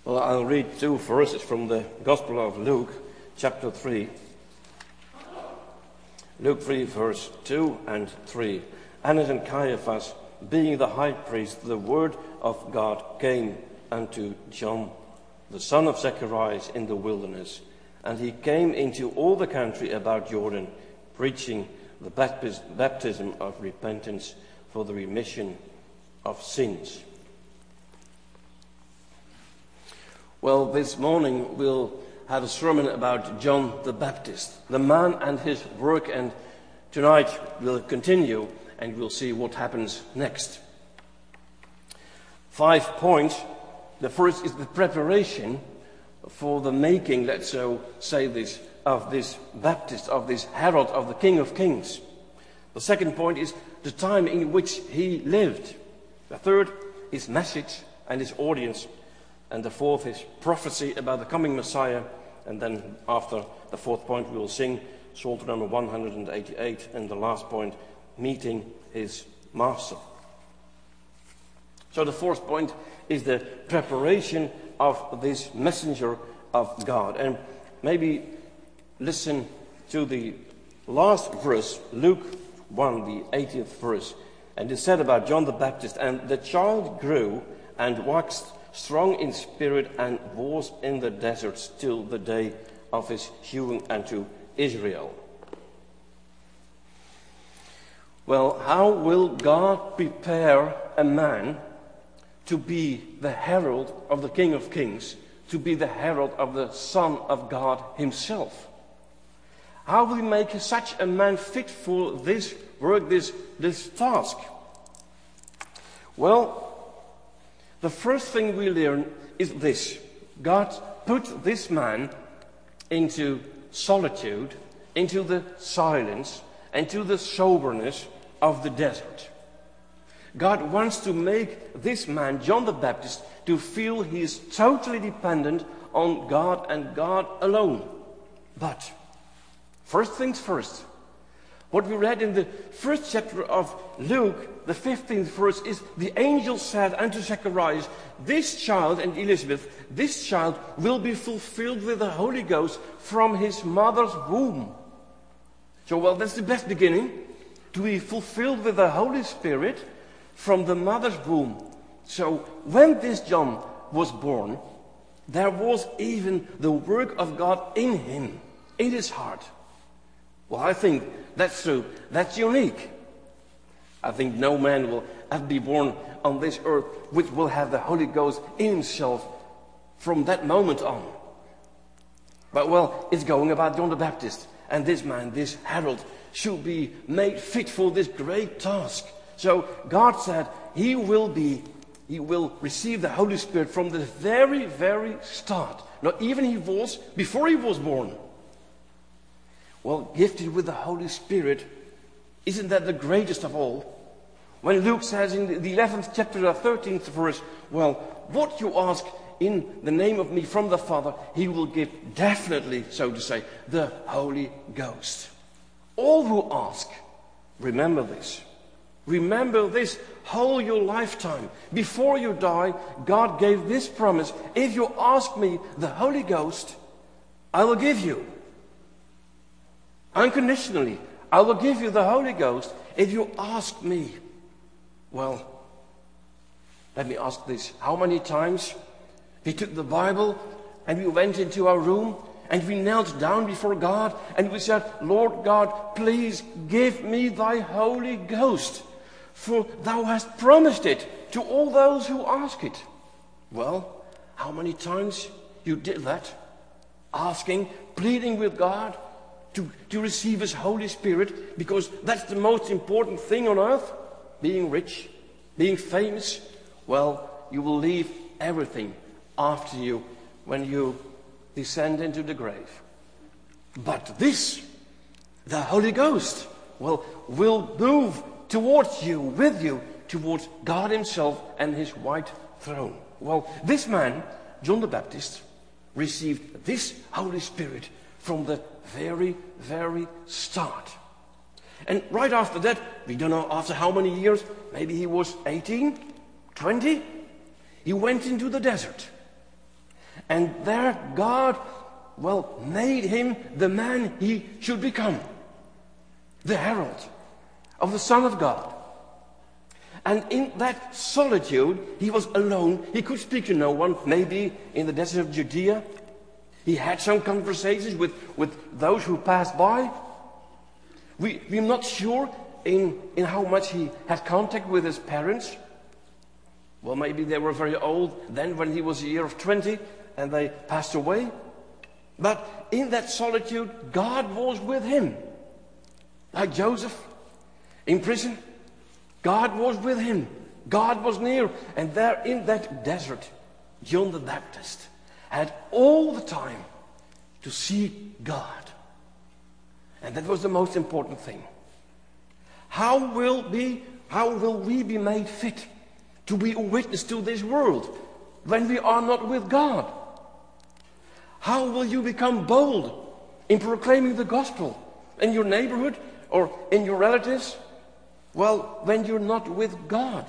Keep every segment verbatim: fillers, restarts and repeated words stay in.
Well, I'll read two verses from the Gospel of Luke, chapter three. Luke three, verse two and three. Annas and Caiaphas, being the high priest, the word of God came unto John, the son of Zacharias, in the wilderness. And he came into all the country about Jordan, preaching the baptism of repentance for the remission of sins. Well, this morning we'll have a sermon about John the Baptist, the man and his work, and tonight we'll continue and we'll see what happens next. Five points. The first is the preparation for the making, let's so say this, of this Baptist, of this herald of the King of Kings. The second point is the time in which he lived. The third is message and his audience. And the fourth is prophecy about the coming Messiah. And then after the fourth point, we will sing Psalm number one hundred eighty-eight. And the last point, meeting his master. So the fourth point is the preparation of this messenger of God. And maybe listen to the last verse, Luke one, the eightieth verse. And it said about John the Baptist, and the child grew and waxed strong in spirit, and was in the desert till the day of his hewing unto Israel. Well, how will God prepare a man to be the herald of the King of Kings, to be the herald of the Son of God himself? How will he make such a man fit for this work, this, this task? Well, the first thing we learn is this. God put this man into solitude, into the silence, into the soberness of the desert. God wants to make this man, John the Baptist, to feel he is totally dependent on God and God alone. But, first things first, what we read in the first chapter of Luke, the fifteenth verse, is the angel said unto Zacharias, this child, and Elizabeth, this child will be fulfilled with the Holy Ghost from his mother's womb. So, well, that's the best beginning, to be fulfilled with the Holy Spirit from the mother's womb. So, when this John was born, there was even the work of God in him, in his heart. Well, I think that's true. That's unique. I think no man will ever be born on this earth which will have the Holy Ghost in himself from that moment on. But, well, it's going about John the Baptist. And this man, this herald, should be made fit for this great task. So God said he will be, he will receive the Holy Spirit from the very, very start. Not even he was, before he was born. Well, gifted with the Holy Spirit, isn't that the greatest of all? When Luke says in the eleventh chapter, the thirteenth verse, well, what you ask in the name of me from the Father, he will give definitely, so to say, the Holy Ghost. All who ask, remember this. Remember this whole your lifetime. Before you die, God gave this promise. If you ask me the Holy Ghost, I will give you. Unconditionally, I will give you the Holy Ghost if you ask me. Well, let me ask this. How many times we took the Bible and we went into our room and we knelt down before God and we said, Lord God, please give me thy Holy Ghost, for thou hast promised it to all those who ask it. Well, how many times you did that? Asking, pleading with God to, to receive his Holy Spirit, because that's the most important thing on earth. Being rich, being famous. Well, you will leave everything after you when you descend into the grave. But this, the Holy Ghost, well, will move towards you, with you, towards God himself and his white throne. Well, this man, John the Baptist, received this Holy Spirit from the very, very start. And right after that, we don't know after how many years, maybe he was eighteen, twenty, he went into the desert. And there God, well, made him the man he should become. The herald of the Son of God. And in that solitude, he was alone. He could speak to no one. Maybe in the desert of Judea, he had some conversations with, with those who passed by. We, we're not sure in, in how much he had contact with his parents. Well, maybe they were very old then when he was a year of twenty and they passed away. But in that solitude, God was with him. Like Joseph in prison, God was with him. God was near. And there in that desert, John the Baptist had all the time to see God. And that was the most important thing. How will be, how will we be made fit to be a witness to this world when we are not with God? How will you become bold in proclaiming the gospel in your neighborhood or in your relatives? Well, when you're not with God.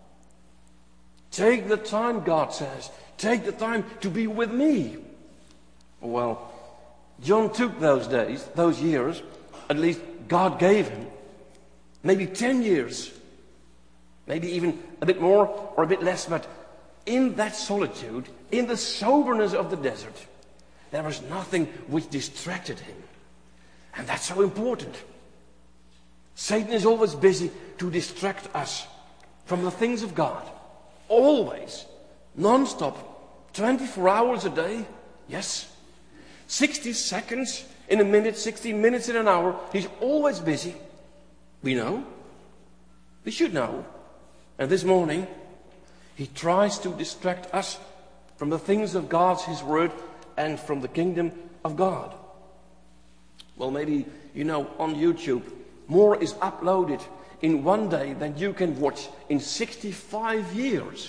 Take the time, God says. Take the time to be with me. Well, John took those days, those years, at least God gave him, maybe ten years, maybe even a bit more or a bit less, but in that solitude, in the soberness of the desert, there was nothing which distracted him. And that's so important. Satan is always busy to distract us from the things of God. Always. Non-stop. twenty-four hours a day. Yes. sixty seconds in a minute, sixty minutes in an hour. He's always busy. We know. We should know. And this morning, he tries to distract us from the things of God, his word, and from the kingdom of God. Well, maybe, you know, on YouTube, more is uploaded in one day than you can watch in sixty-five years.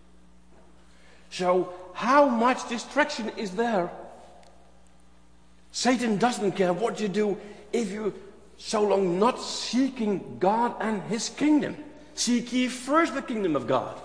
So, how much distraction is there? Satan doesn't care what you do if you so long not seeking God and his kingdom. Seek ye first the kingdom of God.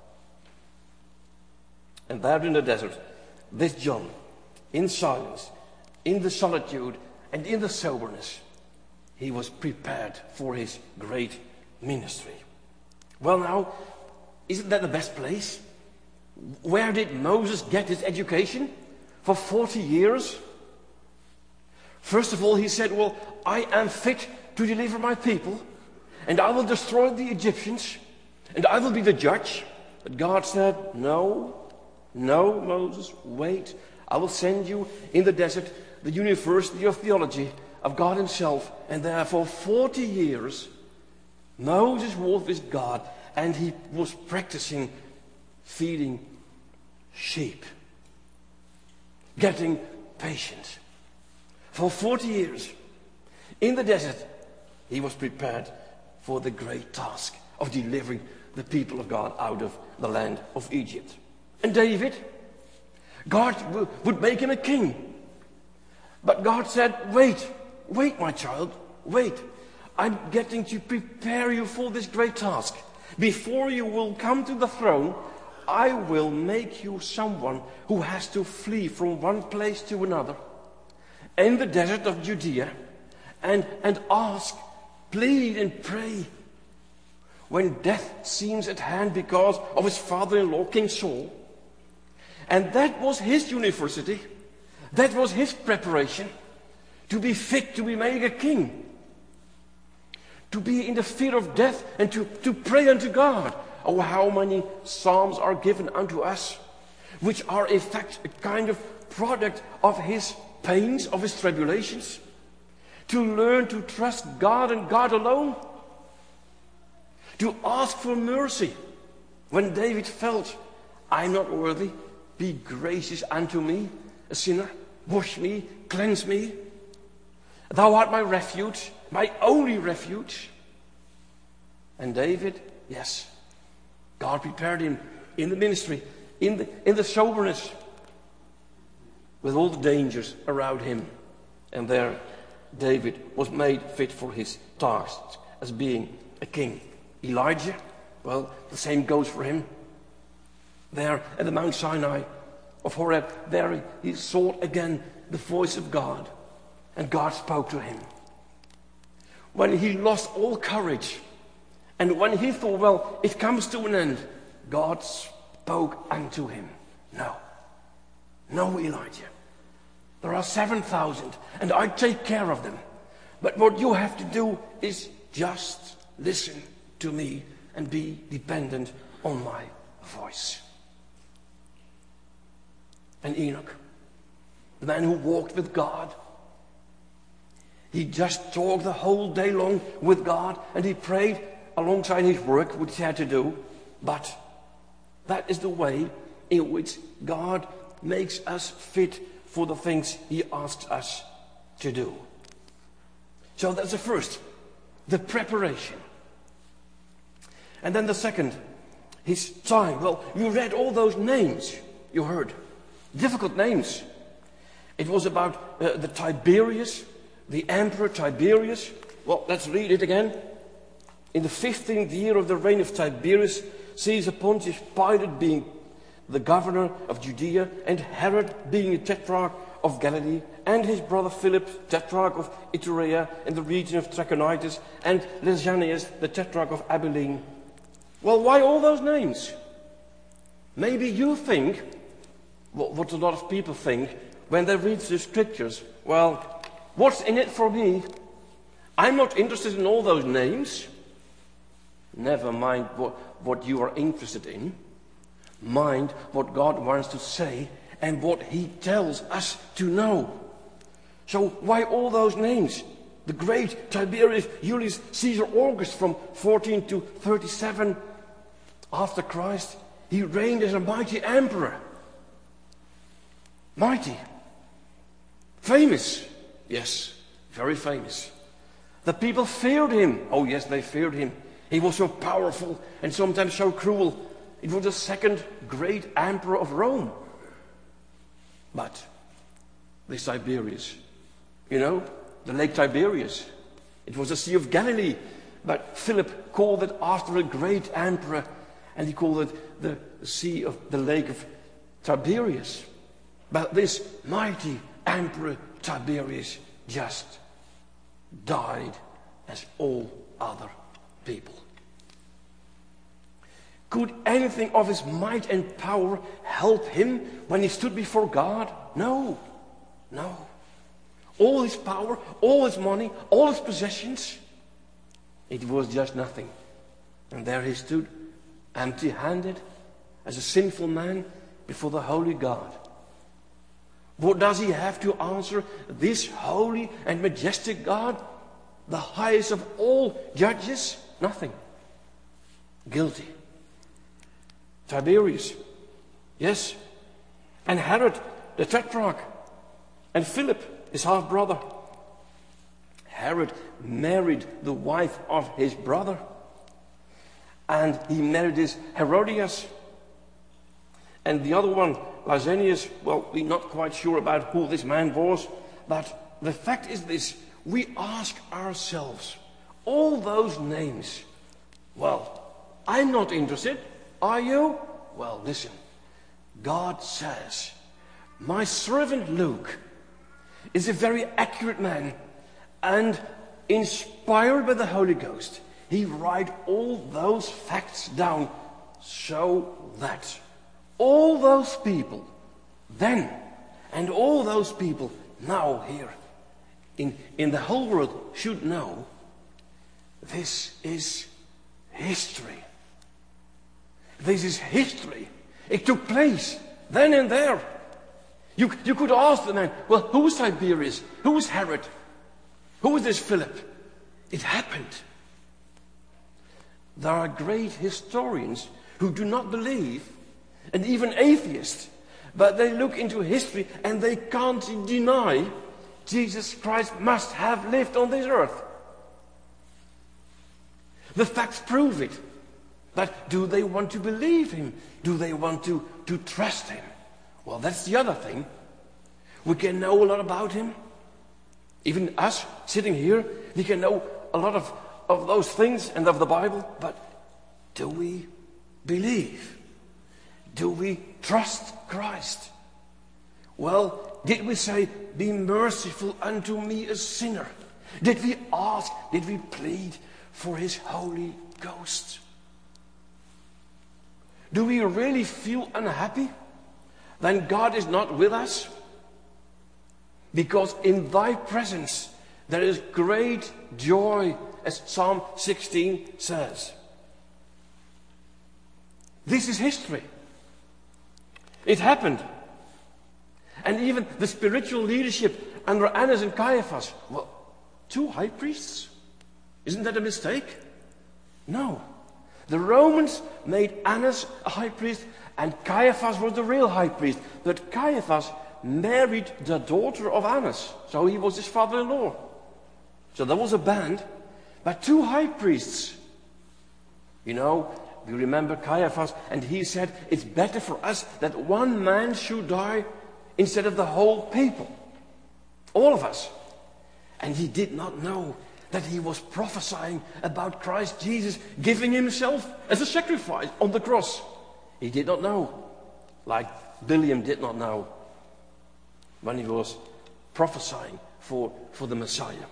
And there in the desert, this John, in silence, in the solitude, and in the soberness, he was prepared for his great ministry. Well now, isn't that the best place? Where did Moses get his education? For forty years? First of all, he said, well, I am fit to deliver my people, and I will destroy the Egyptians, and I will be the judge. But God said, no, no, Moses, wait. I will send you in the desert, the University of Theology of God himself. And there for forty years, Moses was with God, and he was practicing feeding sheep, getting patience. For forty years, in the desert, he was prepared for the great task of delivering the people of God out of the land of Egypt. And David, God would make him a king. But God said, wait, wait, my child, wait. I'm getting to prepare you for this great task. Before you will come to the throne, I will make you someone who has to flee from one place to another in the desert of Judea and, and ask, plead and pray when death seems at hand because of his father-in-law, King Saul. And that was his university. That was his preparation to be fit to be made a king. To be in the fear of death and to, to pray unto God. Oh, how many psalms are given unto us, which are in fact a kind of product of his pains, of his tribulations. To learn to trust God and God alone. To ask for mercy. When David felt, I'm not worthy, be gracious unto me, a sinner. Wash me, cleanse me. Thou art my refuge, my only refuge. And David, yes, God prepared him in the ministry, in the, in the soberness, with all the dangers around him. And there, David was made fit for his task as being a king. Elijah, well, the same goes for him. There at the Mount Sinai, of Horeb, there he sought again the voice of God, and God spoke to him. When he lost all courage, and when he thought, well, it comes to an end, God spoke unto him. No, no, Elijah. There are seven thousand, and I take care of them. But what you have to do is just listen to me and be dependent on my voice. And Enoch, the man who walked with God, he just talked the whole day long with God, and he prayed alongside his work, which he had to do. But that is the way in which God makes us fit for the things he asks us to do. So that's the first, the preparation. And then the second, his time. Well, you read all those names you heard. Difficult names. It was about uh, the Tiberius, the Emperor Tiberius. Well, let's read it again. In the fifteenth year of the reign of Tiberius, Caesar Pontius Pilate being the governor of Judea, and Herod being a tetrarch of Galilee, and his brother Philip, tetrarch of Iturea in the region of Trachonitis, and Lysanias, the tetrarch of Abilene. Well, why all those names? Maybe you think, what a lot of people think, when they read the scriptures, well, what's in it for me? I'm not interested in all those names. Never mind what, what you are interested in. Mind what God wants to say and what he tells us to know. So why all those names? The great Tiberius, Julius Caesar Augustus from fourteen to thirty-seven after Christ. He reigned as a mighty emperor. Mighty. Famous. Yes, very famous. The people feared him. Oh yes, they feared him. He was so powerful and sometimes so cruel. It was the second great emperor of Rome. But this Tiberius, you know, the Lake Tiberius, it was the Sea of Galilee. But Philip called it after a great emperor, and he called it the Sea of the Lake of Tiberius. But this mighty emperor Tiberius just died as all other people. Could anything of his might and power help him when he stood before God? No, no. All his power, all his money, all his possessions, it was just nothing. And there he stood, empty-handed, as a sinful man before the holy God. What does he have to answer this holy and majestic God, the highest of all judges? Nothing. Guilty. Tiberius, yes, and Herod, the tetrarch, and Philip, his half-brother. Herod married the wife of his brother, and he married this Herodias. And the other one, Lysanias, well, we're not quite sure about who this man was, but the fact is this: we ask ourselves, all those names, well, I'm not interested. Are you? Well, listen. God says, my servant Luke is a very accurate man, and inspired by the Holy Ghost, he writes all those facts down so that all those people then and all those people now here in, in the whole world should know this is history. This is history. It took place then and there. You, you could ask the man, well, who is Tiberius? Who is Herod? Who is this Philip? It happened. There are great historians who do not believe, and even atheists, but they look into history and they can't deny Jesus Christ must have lived on this earth. The facts prove it. But do they want to believe him? Do they want to, to trust him? Well, that's the other thing. We can know a lot about him. Even us sitting here, we can know a lot of, of those things and of the Bible. But do we believe? Do we trust Christ? Well, did we say, be merciful unto me a sinner? Did we ask, did we plead for his Holy Ghost? Do we really feel unhappy when God is not with us? Because in thy presence there is great joy, as Psalm sixteen says. This is history. It happened. And even the spiritual leadership under Annas and Caiaphas, well, two high priests. Isn't that a mistake? No. The Romans made Annas a high priest, and Caiaphas was the real high priest. But Caiaphas married the daughter of Annas, so he was his father-in-law. So there was a band, but two high priests. You know, we remember Caiaphas, and he said, it's better for us that one man should die instead of the whole people. All of us. And he did not know that he was prophesying about Christ Jesus giving himself as a sacrifice on the cross. He did not know, like Billiam did not know when he was prophesying for, for the Messiah.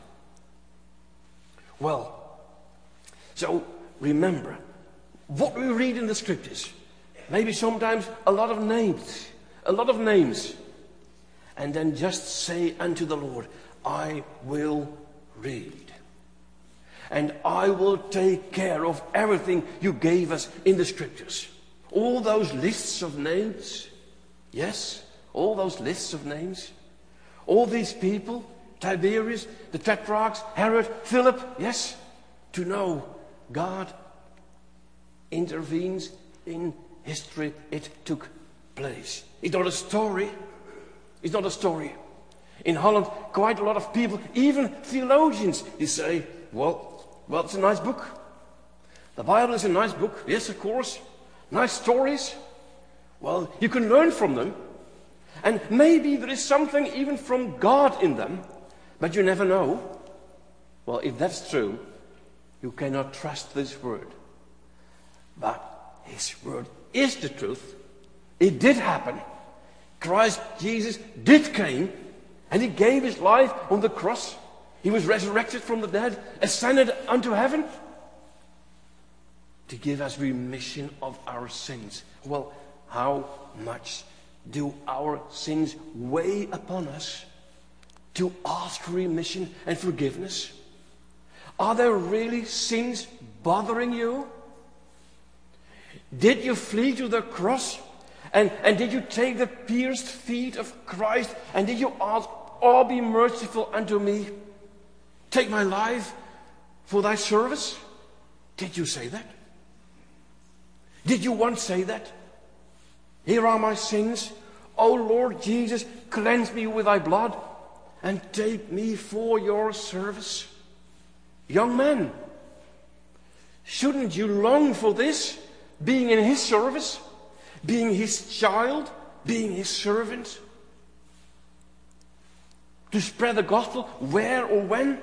Well, so remember, what we read in the scriptures, maybe sometimes a lot of names, a lot of names, and then just say unto the Lord, I will read. And I will take care of everything you gave us in the scriptures. All those lists of names, yes, all those lists of names, all these people, Tiberius, the tetrarchs, Herod, Philip, yes, to know God intervenes in history. It took place. It's not a story. It's not a story. In Holland, quite a lot of people, even theologians, they say, well, well, it's a nice book. The Bible is a nice book. Yes, of course. Nice stories. Well, you can learn from them. And maybe there is something even from God in them, but you never know. Well, if that's true, you cannot trust this word. But his word is the truth. It did happen. Christ Jesus did came, and he gave his life on the cross. He was resurrected from the dead, ascended unto heaven to give us remission of our sins. Well, how much do our sins weigh upon us to ask for remission and forgiveness? Are there really sins bothering you? Did you flee to the cross? And, and did you take the pierced feet of Christ? And did you ask, oh, be merciful unto me? Take my life for thy service? Did you say that? Did you once say that? Here are my sins. O Lord Jesus, cleanse me with thy blood and take me for your service. Young man, shouldn't you long for this? Being in his service? Being his child? Being his servant? To spread the gospel where or when?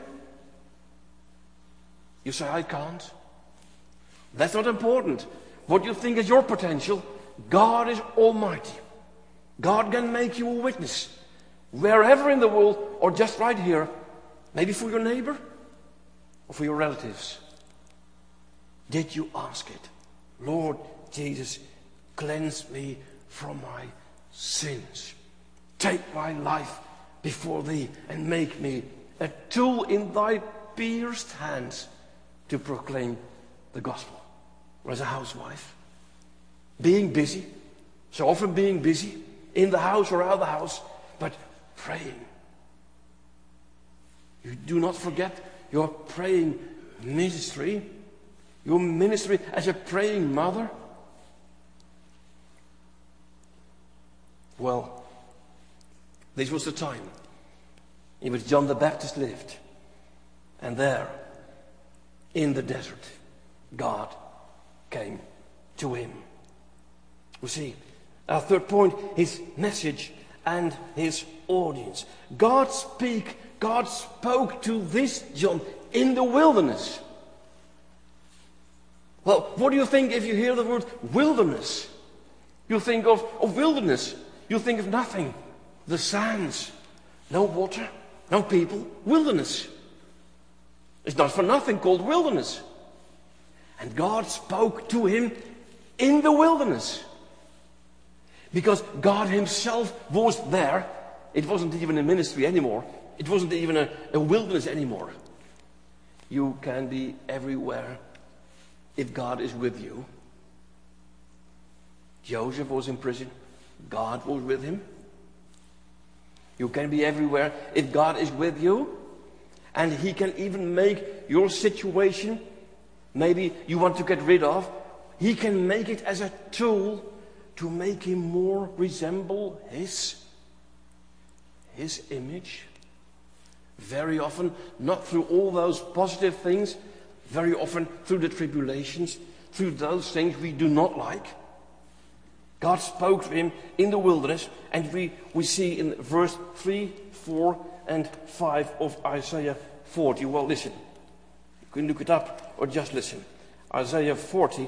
You say, I can't. That's not important. What you think is your potential, God is almighty. God can make you a witness. Wherever in the world, or just right here. Maybe for your neighbor, or for your relatives. Did you ask it? Lord Jesus, cleanse me from my sins. Take my life before thee and make me a tool in thy pierced hands to proclaim the gospel. Or as a housewife, being busy, so often being busy, in the house or out of the house, but praying. You do not forget your praying ministry, your ministry as a praying mother. Well, this was the time in which John the Baptist lived. And there, in the desert, God came to him. You see, our third point, his message and his audience. God speak, God spoke to this John in the wilderness. Well, what do you think if you hear the word wilderness? You think of, of wilderness. You think of nothing. the sands, no water, no people, wilderness. It's not for nothing called wilderness. And God spoke to him in the wilderness. Because God himself was there. It wasn't even a ministry anymore. It wasn't even a, a wilderness anymore. You can be everywhere if God is with you. Joseph was in prison. God was with him. You can be everywhere if God is with you. And he can even make your situation, maybe you want to get rid of, he can make it as a tool to make him more resemble his, his image. Very often, not through all those positive things, very often through the tribulations, through those things we do not like. God spoke to him in the wilderness, and we, we see in verse three, four, and five of Isaiah forty. Well, listen. You can look it up or just listen. Isaiah forty,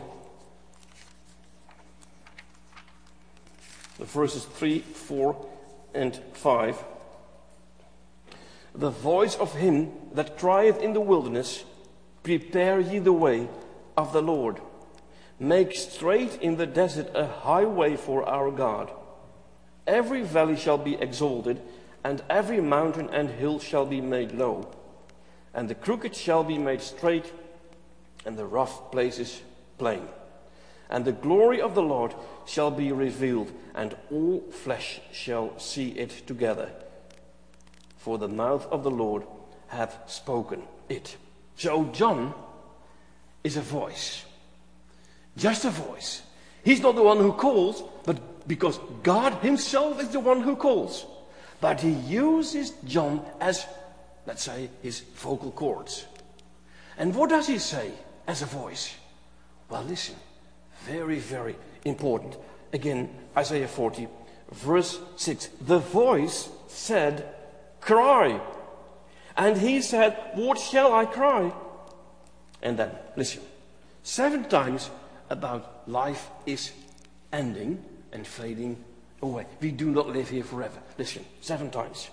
the verses three, four, and five. The voice of him that crieth in the wilderness, prepare ye the way of the Lord. Make straight in the desert a highway for our God. Every valley shall be exalted, and every mountain and hill shall be made low. And the crooked shall be made straight, and the rough places plain. And the glory of the Lord shall be revealed, and all flesh shall see it together. For the mouth of the Lord hath spoken it. So John is a voice. Just a voice. He's not the one who calls, but because God himself is the one who calls. But he uses John as, let's say, his vocal cords. And what does he say as a voice? Well, listen. Very, very important. Again, Isaiah forty, verse six. The voice said, cry. And he said, what shall I cry? And then, listen. Seven times about life is ending and fading away. We do not live here forever. Listen, seven times.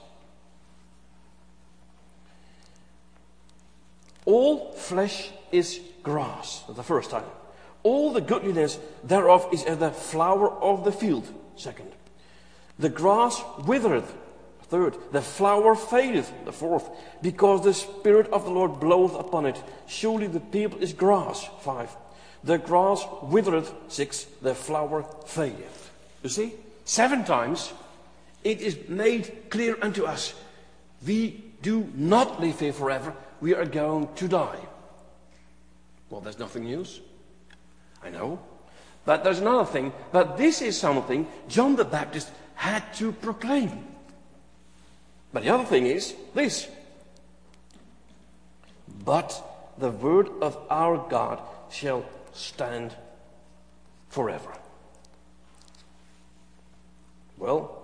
All flesh is grass. The first time. All the goodliness thereof is as the flower of the field. Second. The grass withereth. Third. The flower fadeth. The fourth. Because the Spirit of the Lord bloweth upon it. Surely the people is grass. Five. The grass withereth. Six. The flower fadeth. You see? Seven times it is made clear unto us. We do not live here forever. We are going to die. Well, there's nothing news. I know. But there's another thing. But this is something John the Baptist had to proclaim. But the other thing is this. But the word of our God shall stand forever. Well,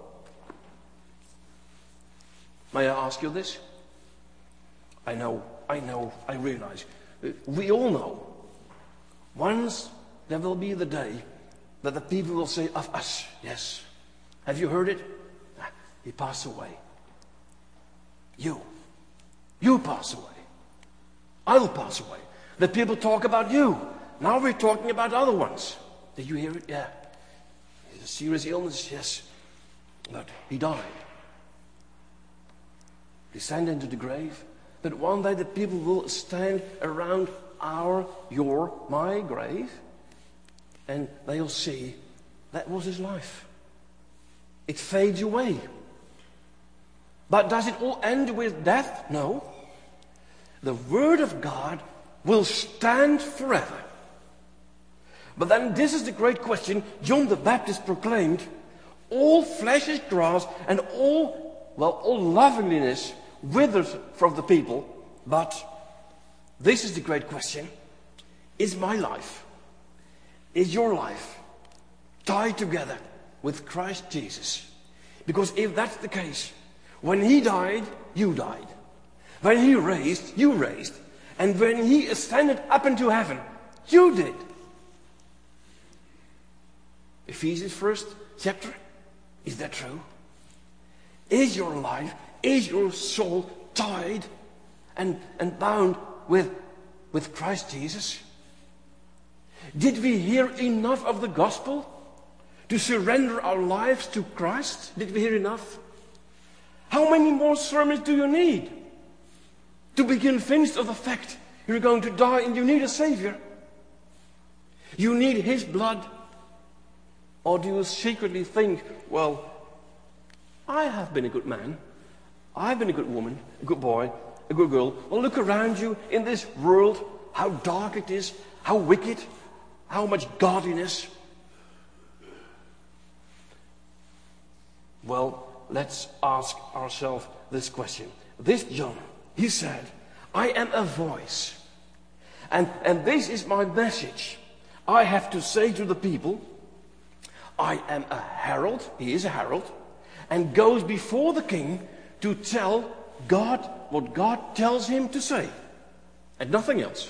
may I ask you this? I know, I know, I realize. We all know. Once there will be the day that the people will say of us, yes. Have you heard it? He passed away. You. You pass away. I will pass away. The people talk about you. Now we're talking about other ones. Did you hear it? Yeah. It's a serious illness, yes. But he died. He sank into the grave. But one day the people will stand around our, your, my grave. And they'll see that was his life. It fades away. But does it all end with death? No. The Word of God will stand forever. But then this is the great question John the Baptist proclaimed. All flesh is grass and all, well, all loveliness withers from the people. But this is the great question. Is my life, is your life tied together with Christ Jesus? Because if that's the case, when he died, you died. When he raised, you raised. And when he ascended up into heaven, you did. Ephesians first chapter, is that true? Is your life, is your soul tied and, and bound with, with Christ Jesus? Did we hear enough of the gospel to surrender our lives to Christ? Did we hear enough? How many more sermons do you need to be convinced of the fact you're going to die and you need a Savior? You need His blood. Or do you secretly think, well, I have been a good man. I've been a good woman, a good boy, a good girl. Well, look around you in this world, how dark it is, how wicked, how much godliness. Well, let's ask ourselves this question. This John, he said, I am a voice. And, and this is my message. I have to say to the people, I am a herald, he is a herald, and goes before the king to tell God what God tells him to say, and nothing else.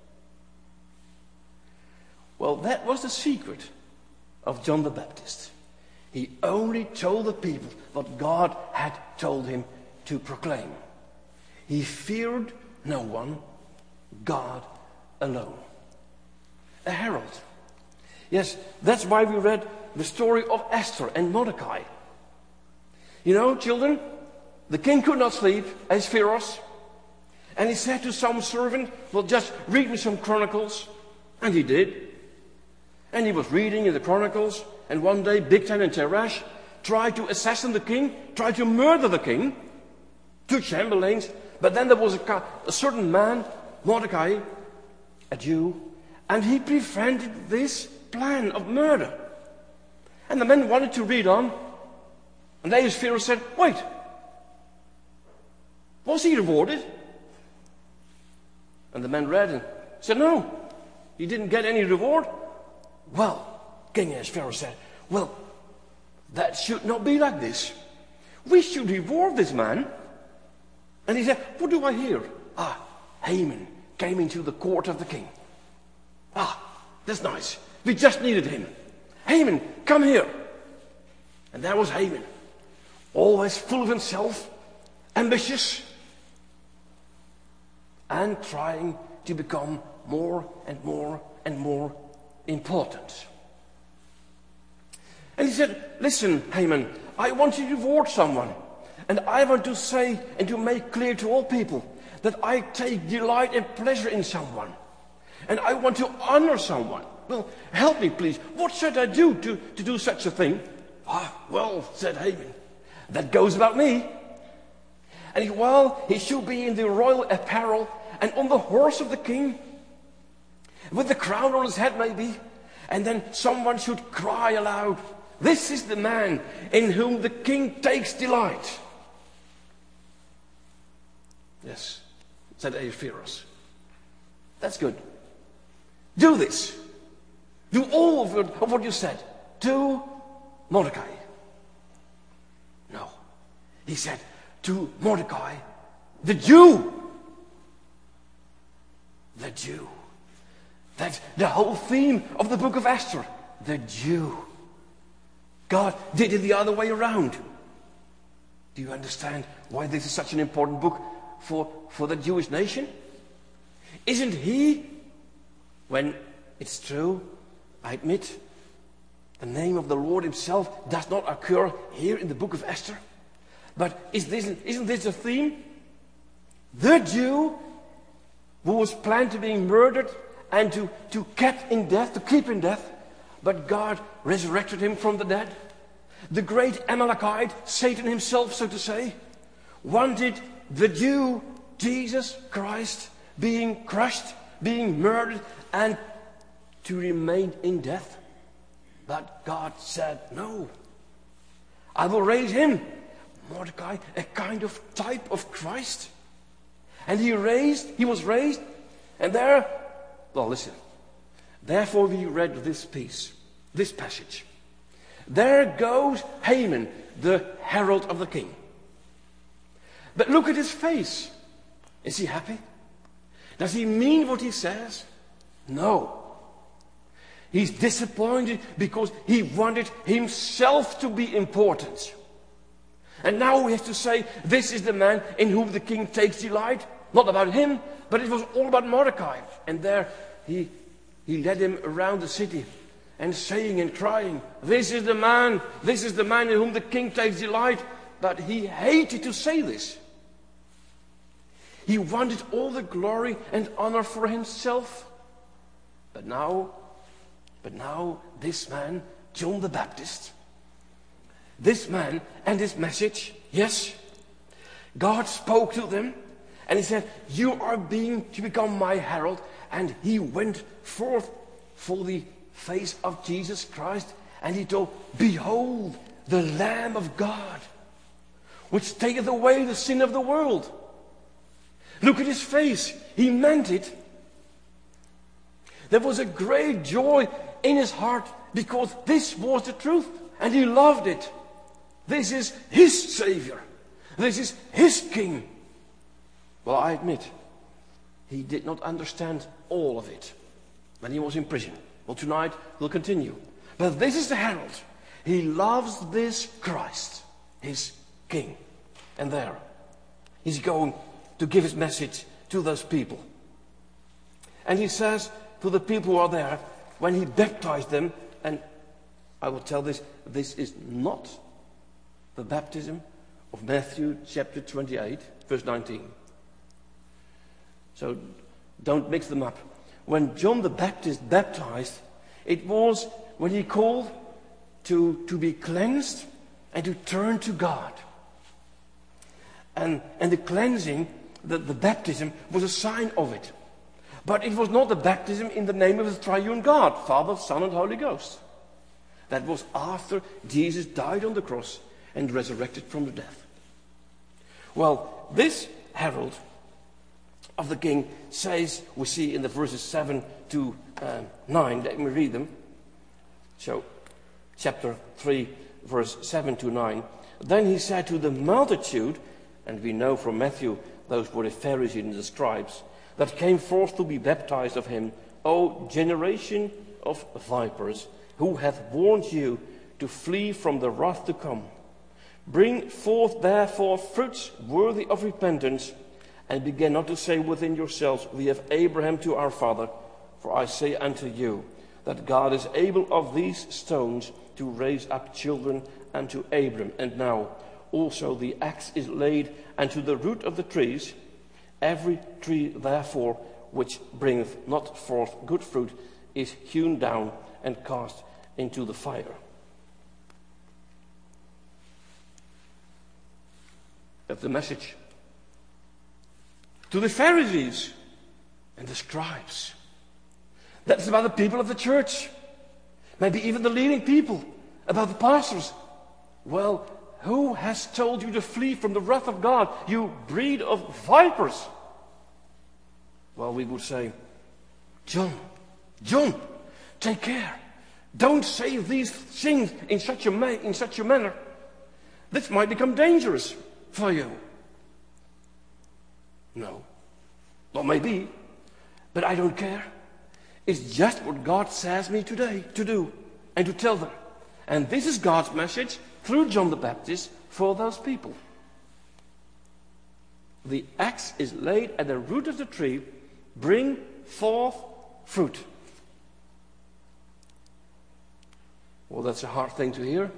Well, that was the secret of John the Baptist. He only told the people what God had told him to proclaim. He feared no one, God alone. A herald. Yes, that's why we read the story of Esther and Mordecai. You know, children, the king could not sleep, Ahasuerus, and he said to some servant, well, just read me some chronicles. And he did. And he was reading in the chronicles, and one day Bigtan and Teresh tried to assassinate the king, tried to murder the king, two chamberlains, but then there was a, a certain man, Mordecai, a Jew, and he prevented this plan of murder. And the men wanted to read on, and Ahasuerus said, wait, was he rewarded? And the men read and said, no, he didn't get any reward. Well, King Ahasuerus said, well, that should not be like this. We should reward this man. And he said, what do I hear? Ah, Haman came into the court of the king. Ah, that's nice. We just needed him. Haman, come here. And there was Haman, always full of himself, ambitious, and trying to become more and more and more important. And he said, listen, Haman, I want to reward someone. And I want to say and to make clear to all people that I take delight and pleasure in someone. And I want to honor someone. Well, help me, please. What should I do to, to do such a thing? Ah, well, said Haman, that goes about me. And he, well, he should be in the royal apparel and on the horse of the king, with the crown on his head maybe. And then someone should cry aloud, this is the man in whom the king takes delight. Yes, said Ahasuerus. That's good. Do this. Do all of, your, of what you said to Mordecai. No. He said to Mordecai, the Jew. The Jew. That's the whole theme of the book of Esther. The Jew. God did it the other way around. Do you understand why this is such an important book for, for the Jewish nation? Isn't he, when it's true, I admit, the name of the Lord himself does not occur here in the book of Esther. But is this, isn't this a theme? The Jew who was planned to be murdered and to, to kept in death, to keep in death, but God resurrected him from the dead. The great Amalekite, Satan himself, so to say, wanted the Jew, Jesus Christ, being crushed, being murdered, and to remain in death. But God said, no, I will raise him, Mordecai, a kind of type of Christ. And he raised, he was raised, and there, well, listen. Therefore we read this piece, this passage. There goes Haman, the herald of the king. But look at his face. Is he happy? Does he mean what he says? No. He's disappointed because he wanted himself to be important. And now we have to say, this is the man in whom the king takes delight. Not about him, but it was all about Mordecai. And there he, he led him around the city and saying and crying, this is the man, this is the man in whom the king takes delight. But he hated to say this. He wanted all the glory and honor for himself. But now, but now this man, John the Baptist, this man and his message, yes, God spoke to them and he said, you are being to become my herald. And he went forth for the face of Jesus Christ and he told, behold, the Lamb of God, which taketh away the sin of the world. Look at his face. He meant it. There was a great joy in his heart because this was the truth and he loved it. This is his Savior. This is his King. Well, I admit, he did not understand all of it when he was in prison. Well, tonight we'll continue. But this is the herald. He loves this Christ, his King. And there, he's going to give his message to those people. And he says to the people who are there, when he baptized them, and I will tell this, this is not the baptism of Matthew chapter twenty-eight, verse nineteen. So don't mix them up. When John the Baptist baptized, it was when he called to, to be cleansed and to turn to God. And, and the cleansing, the, the baptism, was a sign of it. But it was not the baptism in the name of the triune God, Father, Son, and Holy Ghost. That was after Jesus died on the cross and resurrected from the death. Well, this herald of the king says, we see in the verses seven to uh, nine, let me read them. So, chapter three, verse seven to nine. Then he said to the multitude, and we know from Matthew, those were the Pharisees and the scribes, that came forth to be baptized of him, O generation of vipers, who hath warned you to flee from the wrath to come. Bring forth therefore fruits worthy of repentance, and begin not to say within yourselves, we have Abraham to our father. For I say unto you, that God is able of these stones to raise up children unto Abraham. And now also the axe is laid unto the root of the trees. Every tree therefore which bringeth not forth good fruit is hewn down and cast into the fire. That's the message to the Pharisees and the scribes. That's about the people of the church. Maybe even the leading people, about the pastors. Well, who has told you to flee from the wrath of God, you breed of vipers? Well, we would say, John, John, take care. Don't say these things in such a ma- in such a manner. This might become dangerous for you. No. Well, maybe, but I don't care. It's just what God says me today to do and to tell them. And this is God's message through John the Baptist for those people. The axe is laid at the root of the tree. Bring forth fruit. Well, that's a hard thing to hear.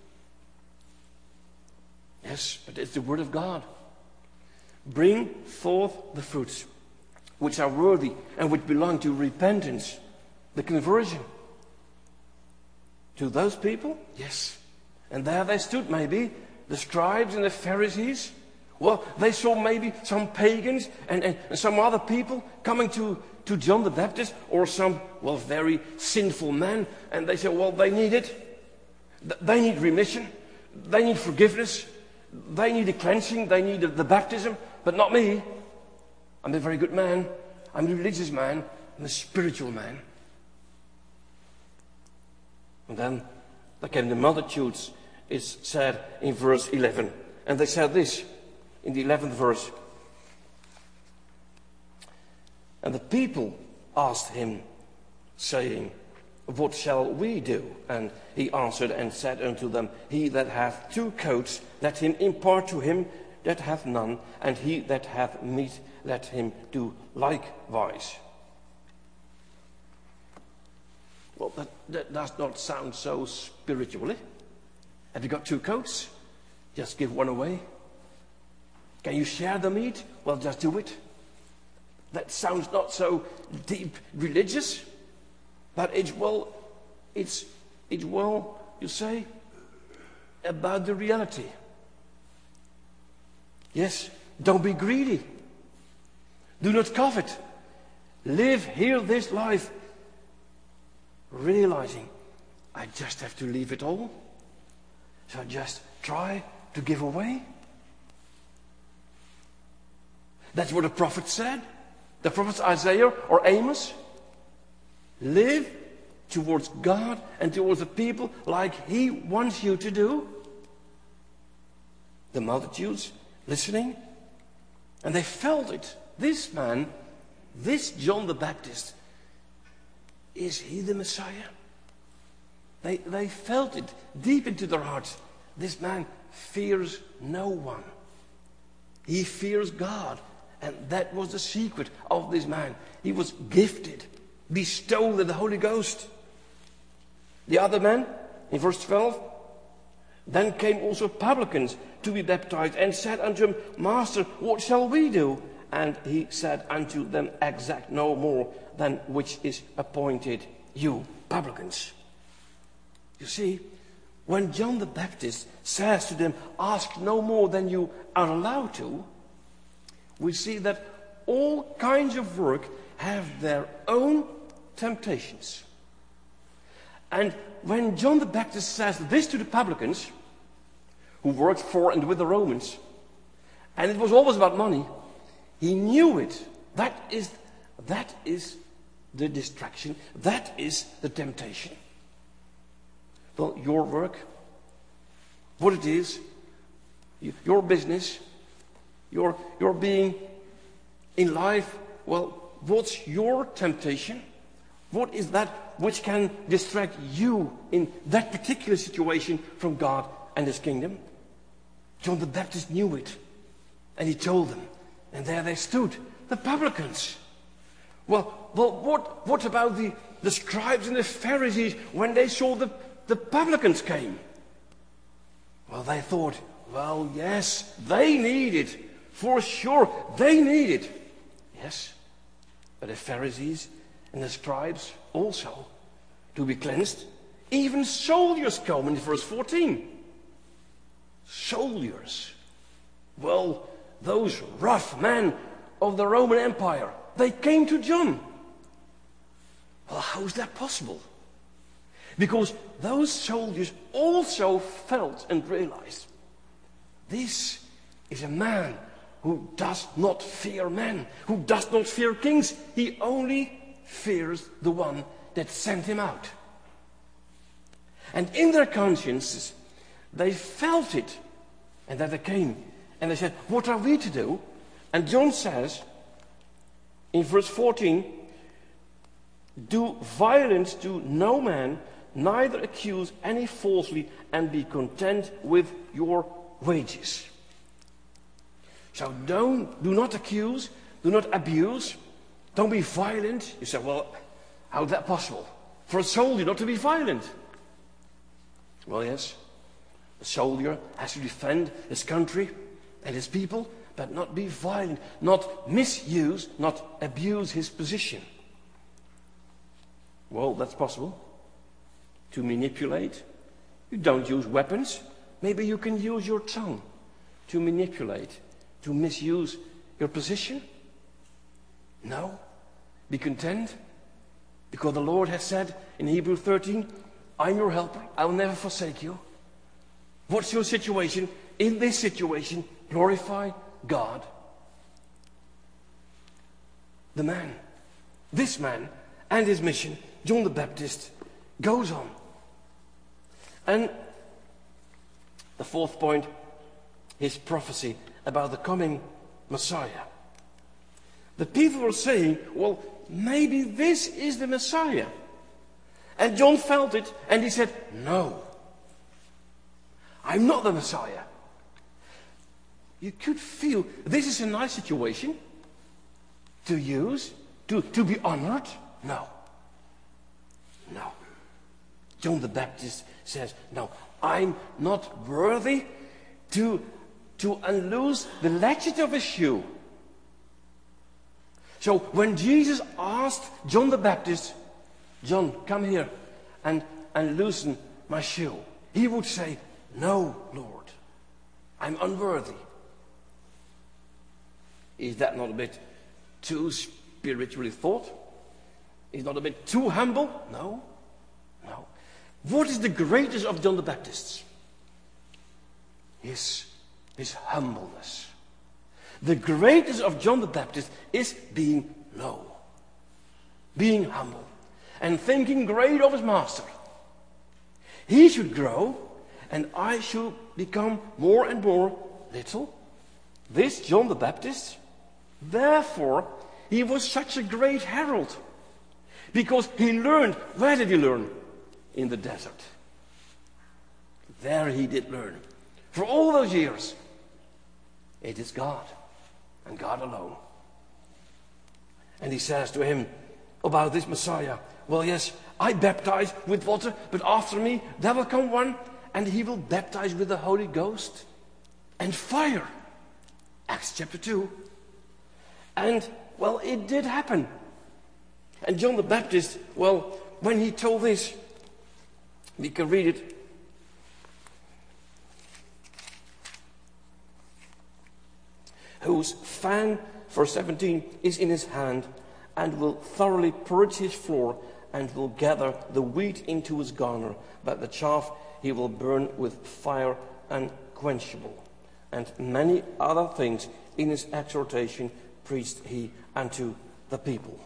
Yes, but it's the word of God. Bring forth the fruits which are worthy and which belong to repentance, the conversion. To those people? Yes. And there they stood, maybe, the scribes and the Pharisees. Well, they saw maybe some pagans and, and, and some other people coming to, to John the Baptist, or some, well, very sinful men. And they said, well, they need it. They need remission. They need forgiveness. They need a cleansing. They need the baptism. But not me. I'm a very good man. I'm a religious man. I'm a spiritual man. And then there came the multitudes, it's said in verse eleven. And they said this in the eleventh verse. And the people asked him, saying, what shall we do? And he answered and said unto them, He that hath two coats, let him impart to him that hath none, and he that hath meat, let him do likewise. Well, that, that does not sound so spiritually. Have you got two coats? Just give one away. Can you share the meat? Well, just do it. That sounds not so deep religious, but it's well, it's, it's well, you say, about the reality. Yes, don't be greedy. Do not covet. Live here this life, realizing I just have to leave it all. So just try to give away. That's what the prophet said. The prophets Isaiah or Amos. Live towards God and towards the people like He wants you to do. The multitudes listening, and they felt it. This man, this John the Baptist, is he the Messiah? They, they felt it deep into their hearts. This man fears no one. He fears God. And that was the secret of this man. He was gifted, bestowed with the Holy Ghost. The other man, in verse twelve, then came also publicans to be baptized, and said unto him, Master, what shall we do? And he said unto them, Exact no more than which is appointed you publicans. You see, when John the Baptist says to them, ask no more than you are allowed to, we see that all kinds of work have their own temptations. And when John the Baptist says this to the publicans, who worked for and with the Romans, and it was always about money, he knew it. That is, that is the distraction. That is the temptation. Well, your work, what it is, your business, your, your being in life, well, what's your temptation? What is that which can distract you in that particular situation from God and His kingdom? John the Baptist knew it, and he told them, and there they stood, the publicans. Well, well, what, what about the, the scribes and the Pharisees when they saw the, the publicans came? Well, they thought, well, yes, they need it. For sure, they need it. Yes, but the Pharisees and the scribes also to be cleansed. Even soldiers come in verse fourteen. Soldiers. Well, those rough men of the Roman Empire, they came to John. Well, how is that possible? Because those soldiers also felt and realized this is a man who does not fear men, who does not fear kings. He only fears the one that sent him out. And in their consciences, they felt it. And then they came and they said, what are we to do? And John says in verse fourteen, do violence to no man, neither accuse any falsely, and be content with your wages. So don't, do not accuse, do not abuse, don't be violent. You say, well, how is that possible? For a soldier not to be violent? Well, yes, a soldier has to defend his country and his people, but not be violent, not misuse, not abuse his position. Well, that's possible. To manipulate. You don't use weapons. Maybe you can use your tongue to manipulate, to misuse your position. No. Be content, because the Lord has said in Hebrews thirteen, I'm your helper, I will never forsake you. What's your situation? In this situation, glorify God. The man, this man, and his mission, John the Baptist, goes on. And the fourth point, his prophecy about the coming Messiah. The people were saying, well, maybe this is the Messiah. And John felt it, and he said, no, I'm not the Messiah. You could feel this is a nice situation to use, to, to be honored. No. No. John the Baptist says, no, I'm not worthy to, to unloose the latchet of a shoe. So when Jesus asked John the Baptist, John, come here and, and loosen my shoe, he would say, no, Lord, I'm unworthy. Is that not a bit too spiritually thought? Is not a bit too humble? No, no. What is the greatest of John the Baptist? His, his humbleness. The greatest of John the Baptist is being low, being humble, and thinking great of his master. He should grow, and I should become more and more little. This John the Baptist, therefore, he was such a great herald, because he learned. Where did he learn? In the desert. There he did learn. For all those years, it is God, and God alone. And he says to him about this Messiah, well, yes, I baptize with water, but after me there will come one, and he will baptize with the Holy Ghost and fire. Acts chapter two. And, well, it did happen. And John the Baptist, well, when he told this, we can read it. Whose fan, verse seventeen, is in his hand, and will thoroughly purge his floor, and will gather the wheat into his garner, but the chaff he will burn with fire unquenchable. And many other things in his exhortation preached he unto the people.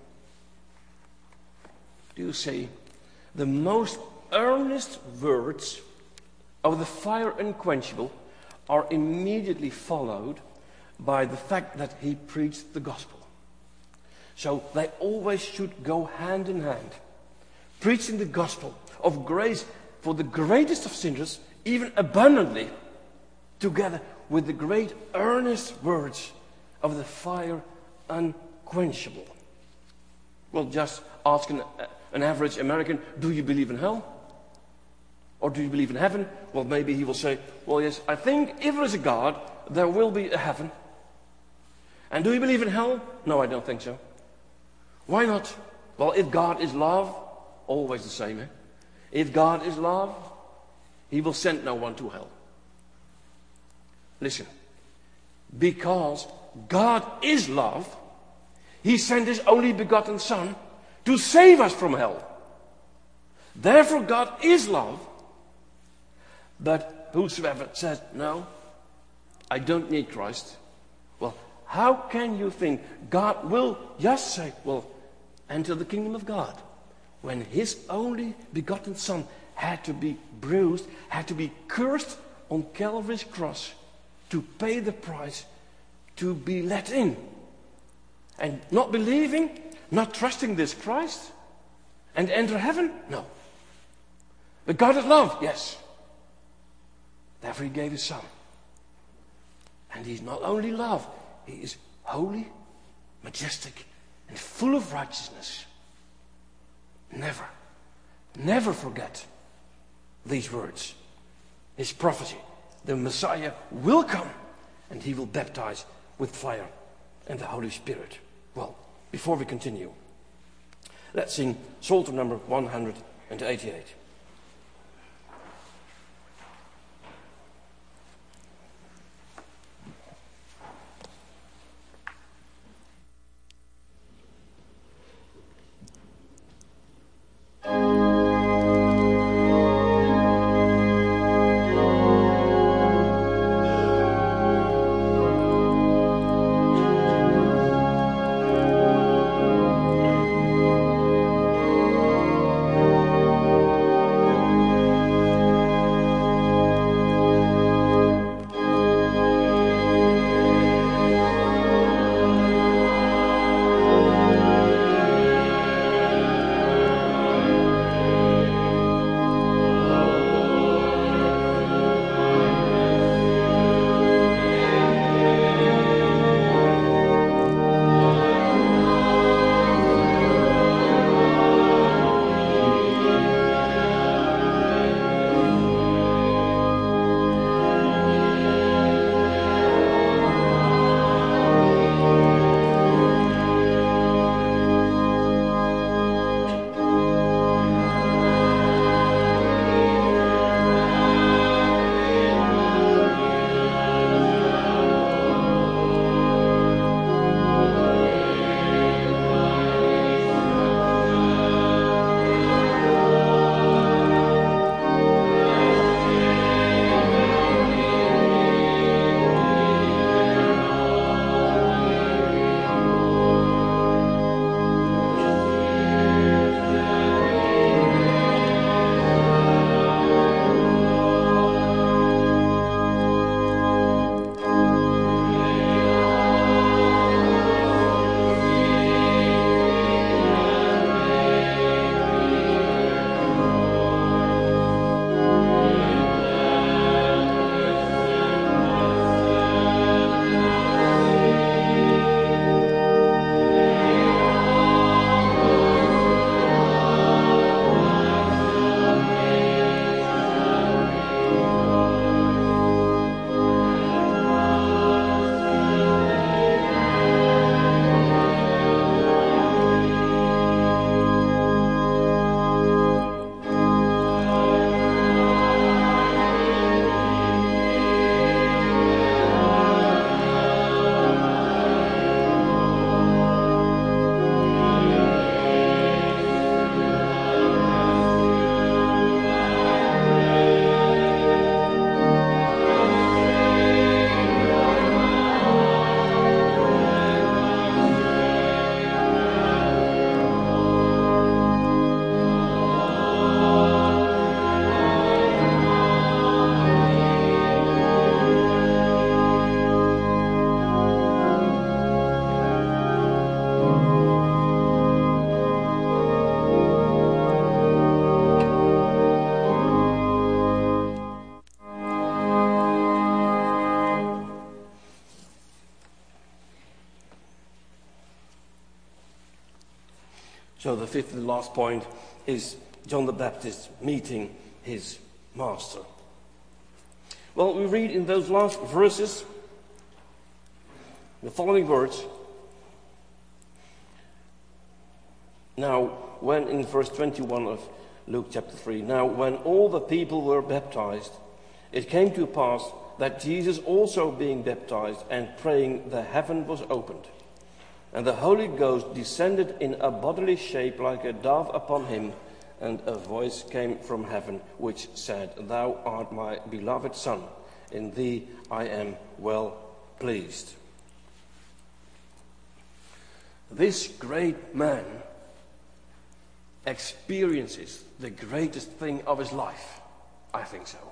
Do you see? The most earnest words of the fire unquenchable are immediately followed by the fact that he preached the gospel. So they always should go hand in hand. Preaching the gospel of grace for the greatest of sinners, even abundantly, together with the great earnest words of the fire unquenchable. Well, just ask an, an average American, do you believe in hell? Or do you believe in heaven? Well, maybe he will say, well, yes, I think if there is a God, there will be a heaven. And do you believe in hell? No, I don't think so. Why not? Well, if God is love, always the same, eh? If God is love, he will send no one to hell. Listen, because God is love, he sent his only begotten Son to save us from hell. Therefore God is love. But whosoever says, no, I don't need Christ. Well, how can you think God will just say, well, enter the kingdom of God, when his only begotten Son had to be bruised, had to be cursed on Calvary's cross to pay the price to be let in? And not believing, not trusting this Christ, and enter heaven? No. But God is love, yes. Therefore he gave his Son. And he's not only love, he is holy, majestic, and full of righteousness. Never, never forget these words. His prophecy, the Messiah will come, and he will baptize with fire and the Holy Spirit. Well, before we continue, let's sing Psalter number one hundred eighty-eight. So the fifth and last point is John the Baptist meeting his master. Well, we read in those last verses the following words. Now, when in verse twenty-one of Luke chapter three, now when all the people were baptized, it came to pass that Jesus also being baptized and praying, the heaven was opened, and the Holy Ghost descended in a bodily shape like a dove upon him, and a voice came from heaven which said, Thou art my beloved Son, in thee I am well pleased. This great man experiences the greatest thing of his life. I think so.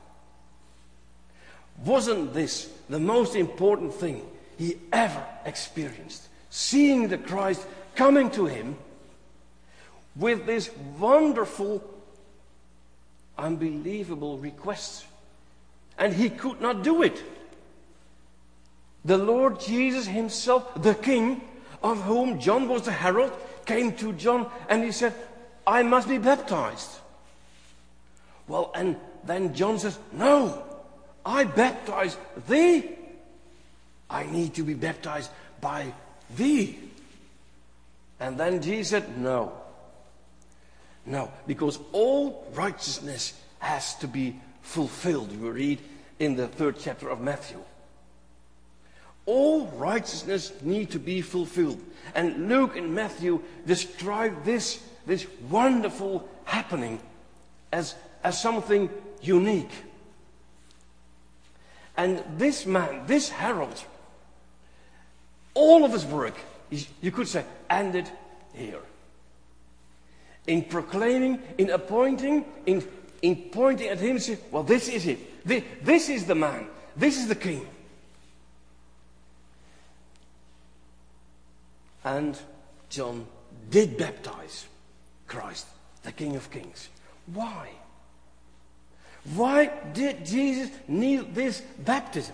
Wasn't this the most important thing he ever experienced? Seeing the Christ coming to him with this wonderful, unbelievable request. And he could not do it. The Lord Jesus himself, the King, of whom John was the herald, came to John and he said, I must be baptized. Well, and then John says, no, I baptize thee. I need to be baptized by thee. And then Jesus said, no. No, because all righteousness has to be fulfilled. You read in the third chapter of Matthew. All righteousness need to be fulfilled. And Luke and Matthew describe this, this wonderful happening as, as something unique. And this man, this herald, all of his work, you could say, ended here. In proclaiming, in appointing, in, in pointing at him, say, well, this is it. This, this is the man. This is the king. And John did baptize Christ, the King of Kings. Why? Why did Jesus need this baptism?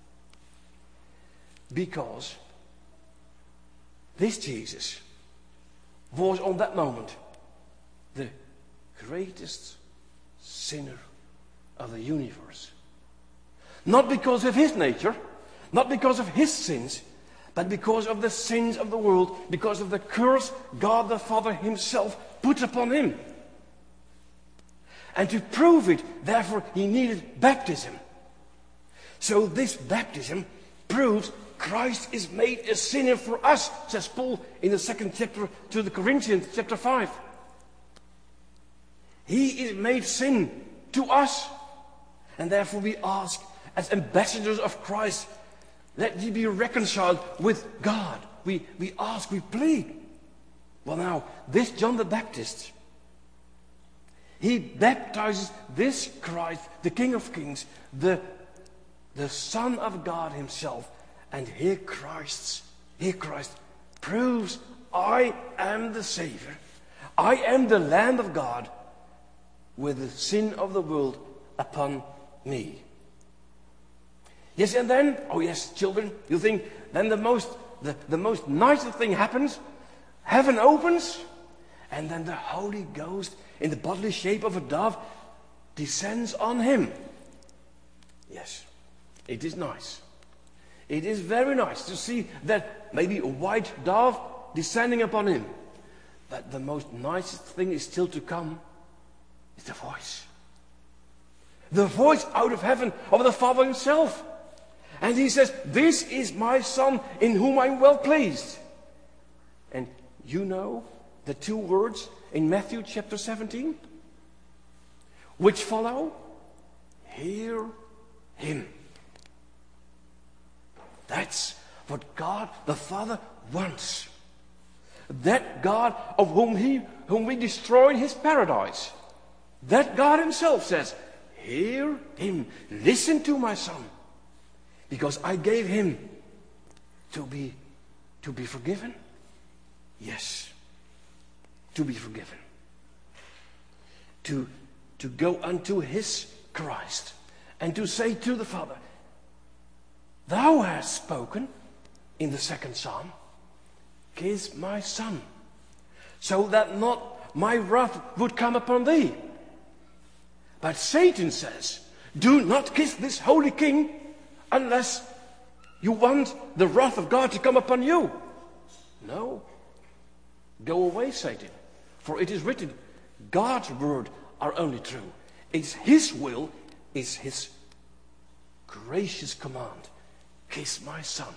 Because this Jesus was on that moment the greatest sinner of the universe. Not because of his nature, not because of his sins, but because of the sins of the world, because of the curse God the Father himself put upon him. And to prove it, therefore, he needed baptism. So this baptism proves Christ is made a sinner for us, says Paul in the second chapter to the Corinthians, chapter five. He is made sin to us. And therefore we ask, as ambassadors of Christ, let ye be reconciled with God. We, we ask, we plead. Well now, this John the Baptist, he baptizes this Christ, the King of Kings, the, the Son of God himself. And here Christ, here Christ proves, I am the Savior. I am the Lamb of God with the sin of the world upon me. Yes, and then, oh yes, children, you think then the most, the, the most nicest thing happens. Heaven opens, and then the Holy Ghost, in the bodily shape of a dove, descends on him. Yes, it is nice. It is very nice to see that maybe a white dove descending upon him. But the most nicest thing is still to come, is the voice. The voice out of heaven of the Father himself. And he says, this is my Son in whom I'm well pleased. And you know the two words in Matthew chapter seventeen, which follow, hear him. That's what God the Father wants. That God of whom he whom we destroyed his paradise. That God himself says, hear him, listen to my Son. Because I gave him to be to be forgiven. Yes. To be forgiven. To, to go unto his Christ and to say to the Father, thou hast spoken in the second psalm, kiss my Son. so that not my wrath would come upon thee. But Satan says, do not kiss this holy king unless you want the wrath of God to come upon you. No. Go away, Satan. For it is written, God's word are only true. It's his will, it's his gracious command. Kiss my son.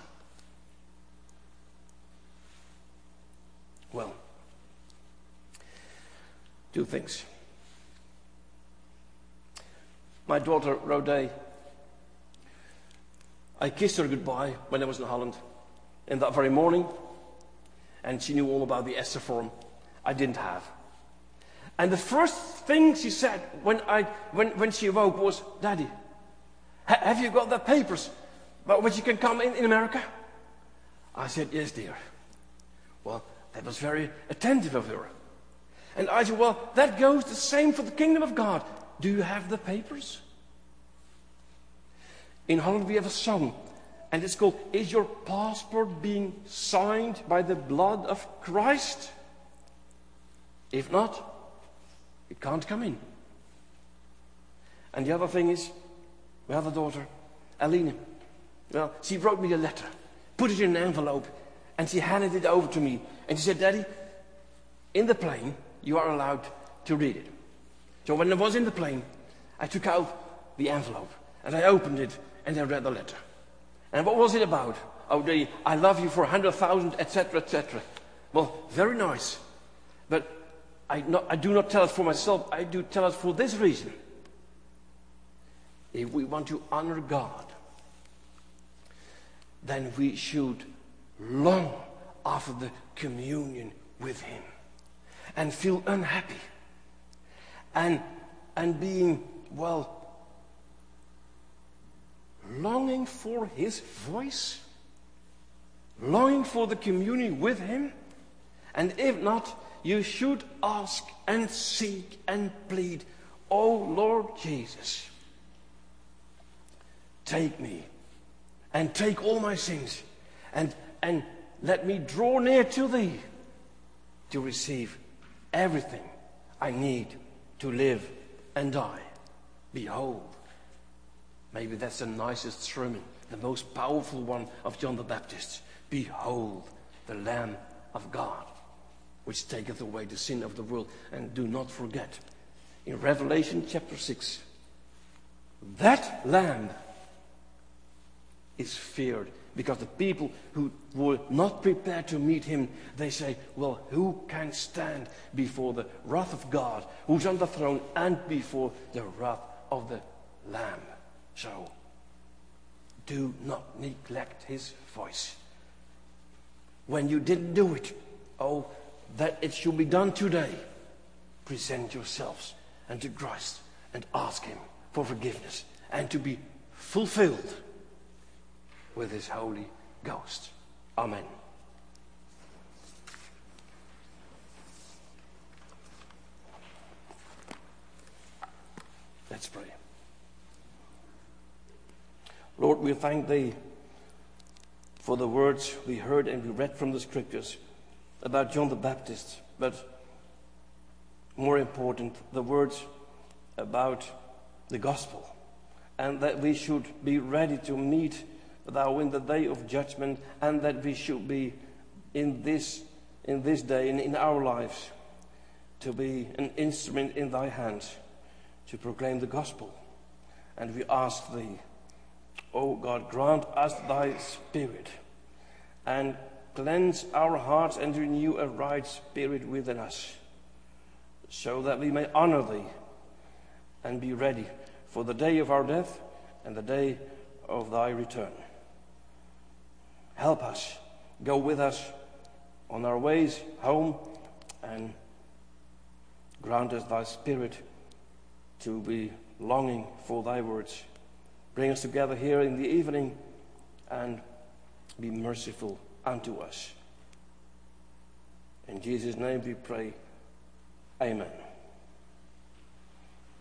Well, two things. My daughter, Rode, I kissed her goodbye when I was in Holland in that very morning, and she knew all about the Esther Forum. I didn't have. And the first thing she said when, I, when, when she awoke was, Daddy, ha- have you got the papers about which you can come in, in America? I said, yes, dear. Well, that was very attentive of her. And I said, well, that goes the same for the kingdom of God. Do you have the papers? In Holland we have a song, and it's called, Is Your Passport Being Signed by the Blood of Christ? If not, you can't come in. And the other thing is, my other daughter, Aline, well, she wrote me a letter, put it in an envelope, and she handed it over to me. And she said, Daddy, in the plane, you are allowed to read it. So when I was in the plane, I took out the envelope, and I opened it, and I read the letter. And what was it about? Oh, the I love you for a hundred thousand, et cetera, et cetera. Well, very nice. But I, not, I do not tell it for myself. I do tell it for this reason. If we want to honor God, then we should long after the communion with him and feel unhappy and, and being, well, longing for his voice, longing for the communion with him. And if not, you should ask and seek and plead, oh Lord Jesus, take me and take all my sins and, and let me draw near to thee to receive everything I need to live and die. Behold, maybe that's the nicest sermon, the most powerful one of John the Baptist. Behold, the Lamb of God, which taketh away the sin of the world. And do not forget, in Revelation chapter six, that Lamb is feared, because the people who were not prepared to meet him, they say, well, who can stand before the wrath of God, who's on the throne, and before the wrath of the Lamb? So, do not neglect his voice. When you didn't do it, oh, that it should be done today. Present yourselves unto Christ and ask him for forgiveness and to be fulfilled with his Holy Ghost. Amen. Let's pray. Lord, we thank thee for the words we heard and we read from the scriptures about John the Baptist, but more important, the words about the gospel, and that we should be ready to meet thou in the day of judgment, and that we should be in this in this day and in our lives to be an instrument in thy hands to proclaim the gospel. And we ask thee, O God, grant us thy spirit and cleanse our hearts and renew a right spirit within us, so that we may honor thee and be ready for the day of our death and the day of thy return. Help us, go with us on our ways home, and grant us thy spirit to be longing for thy words. Bring us together here in the evening and be merciful unto us. In Jesus' name we pray. Amen.